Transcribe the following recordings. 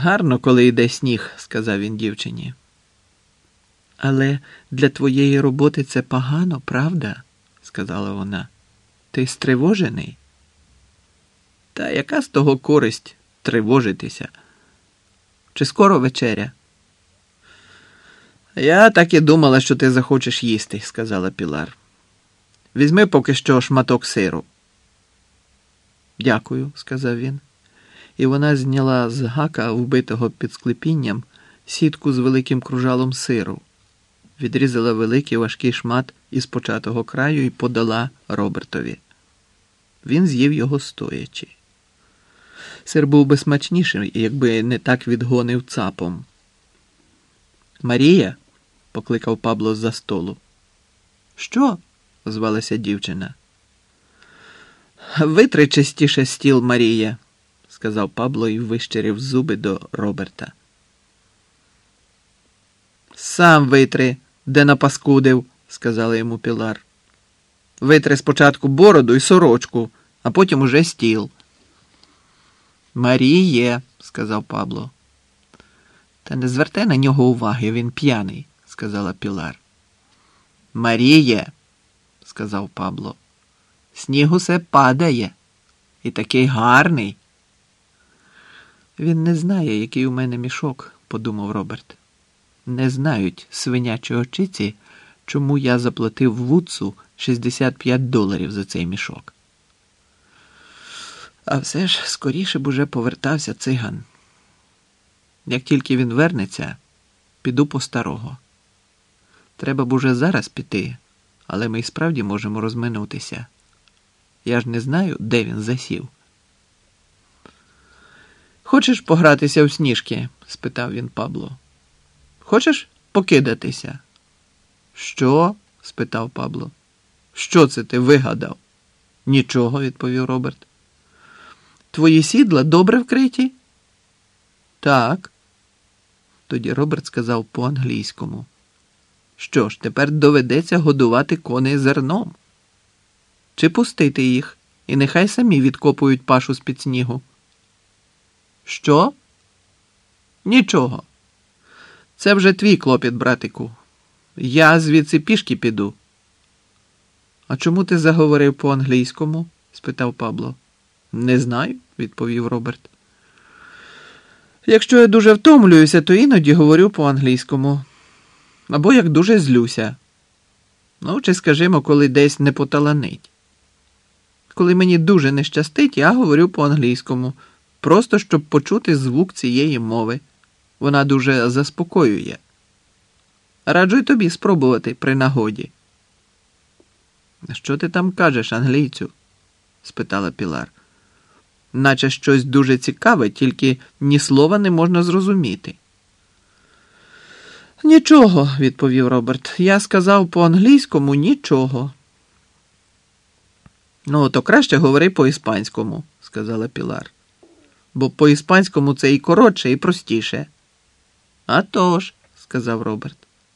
Гарно, коли йде сніг, сказав він дівчині. Але для твоєї роботи це погано, правда? Сказала вона. Ти стривожений? Та яка з того користь тривожитися? Чи скоро вечеря? Я так і думала, що ти захочеш їсти, сказала Пілар. Візьми поки що шматок сиру. Дякую, сказав він. І вона зняла з гака, вбитого під склепінням, сітку з великим кружалом сиру, відрізала великий важкий шмат із початого краю і подала Робертові. Він з'їв його стоячи. Сир був би смачніший, якби не так відгонив цапом. «Марія?» – покликав Пабло з-за столу. «Що?» – звалася дівчина. «Витри частіше стіл, Марія», – сказав Пабло і вищерів зуби до Роберта. «Сам витри, де напаскудив», – сказала йому Пілар. «Витри спочатку бороду і сорочку, а потім уже стіл». «Маріє», – сказав Пабло. «Та не звертай на нього уваги, він п'яний», – сказала Пілар. «Маріє», – сказав Пабло. «Сніг усе падає. І такий гарний». «Він не знає, який у мене мішок», – подумав Роберт. «Не знають свинячі очиці, чому я заплатив Вудсу $65 за цей мішок». А все ж скоріше б уже повертався циган. Як тільки він вернеться, піду по старого. Треба б уже зараз піти, але ми й справді можемо розминутися. Я ж не знаю, де він засів. «Хочеш погратися в сніжки?» – спитав він Пабло. «Хочеш покидатися?» «Що?» – спитав Пабло. «Що це ти вигадав?» «Нічого», – відповів Роберт. «Твої сідла добре вкриті?» «Так». Тоді Роберт сказав по-англійському. «Що ж, тепер доведеться годувати коней зерном. Чи пустити їх, і нехай самі відкопують пашу з-під снігу?» «Що?» «Нічого. Це вже твій клопіт, братику. Я звідси пішки піду». «А чому ти заговорив по-англійському?» – спитав Пабло. «Не знаю», – відповів Роберт. «Якщо я дуже втомлююся, то іноді говорю по-англійському. Або як дуже злюся. Ну, чи, скажімо, коли десь не поталанить. Коли мені дуже не щастить, я говорю по-англійському, просто щоб почути звук цієї мови. Вона дуже заспокоює. Раджу й тобі спробувати при нагоді». «Що ти там кажеш, англійцю?» – спитала Пілар. «Наче щось дуже цікаве, тільки ні слова не можна зрозуміти». «Нічого», – відповів Роберт. «Я сказав по-англійському нічого». «Ну, то краще говори по-іспанському», – сказала Пілар. «Бо по-іспанському це і коротше, і простіше». «А тож», – сказав Роберт.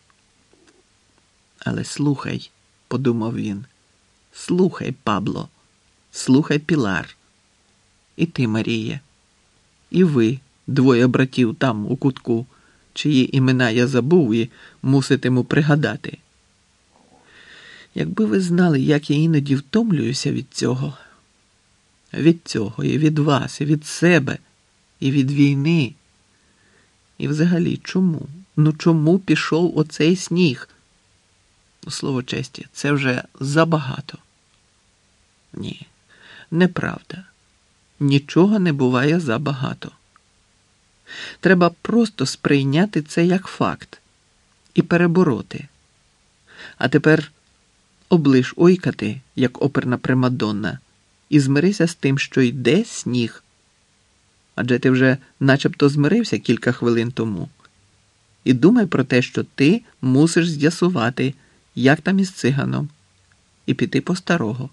«Але слухай», – подумав він. «Слухай, Пабло, слухай, Пілар. І ти, Марія. І ви, двоє братів там, у кутку, чиї імена я забув і муситиму пригадати. Якби ви знали, як я іноді втомлююся від цього. Від цього, і від вас, і від себе, і від війни. І взагалі, чому? Ну чому пішов оцей сніг? Слово честі, це вже забагато». «Ні, неправда. Нічого не буває забагато. Треба просто сприйняти це як факт і перебороти. А тепер облиш ойкати, як оперна примадонна, і змирися з тим, що йде сніг. Адже ти вже начебто змирився кілька хвилин тому. І думай про те, що ти мусиш з'ясувати, як там із циганом, і піти по старого».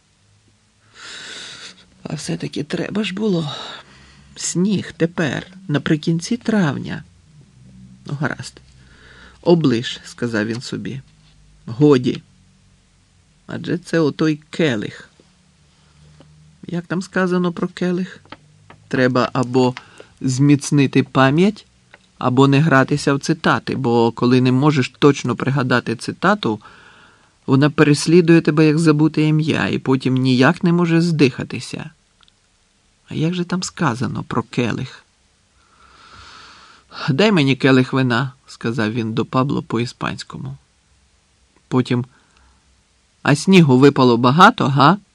«А все-таки треба ж було. Сніг тепер, наприкінці травня». «Ну, гаразд. Облиш», – сказав він собі. «Годі. Адже це отой келих». Як там сказано про келих? Треба або зміцнити пам'ять або не гратися в цитати, бо коли не можеш точно пригадати цитату, вона переслідує тебе як забуте ім'я і потім ніяк не може здихатися. А як же там сказано про келих? «Дай мені келих вина», – сказав він до Пабло по-іспанському. Потім: «А снігу випало багато, га?»